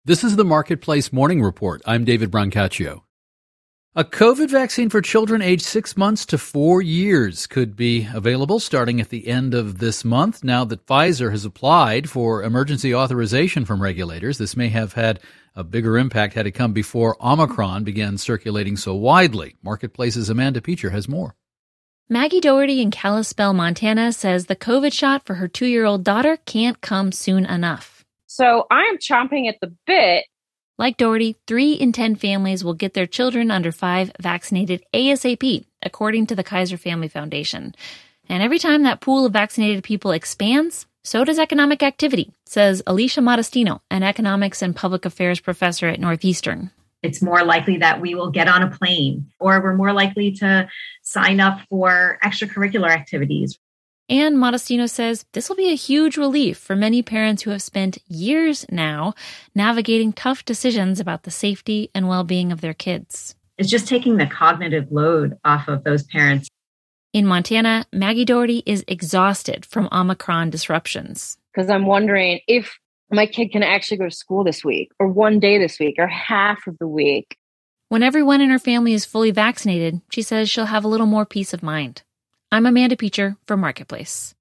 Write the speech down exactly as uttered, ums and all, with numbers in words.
This is the Marketplace Morning Report. I'm David Brancaccio. A COVID vaccine for children aged six months to four years could be available starting at the end of this month. Now that Pfizer has applied for emergency authorization from regulators, this may have had a bigger impact had it come before Omicron began circulating so widely. Marketplace's Amanda Peacher has more. Maggie Doherty in Kalispell, Montana, says the COVID shot for her two-year-old daughter can't come soon enough. So I'm chomping at the bit. Like Doherty, three in ten families will get their children under five vaccinated ASAP, according to the Kaiser Family Foundation. And every time that pool of vaccinated people expands, so does economic activity, says Alicia Modestino, an economics and public affairs professor at Northeastern. It's more likely that we will get on a plane, or we're more likely to sign up for extracurricular activities. And Modestino says this will be a huge relief for many parents who have spent years now navigating tough decisions about the safety and well-being of their kids. It's just taking the cognitive load off of those parents. In Montana, Maggie Doherty is exhausted from Omicron disruptions. Because I'm wondering if my kid can actually go to school this week, or one day this week, or half of the week. When everyone in her family is fully vaccinated, she says she'll have a little more peace of mind. I'm Amanda Peacher for Marketplace.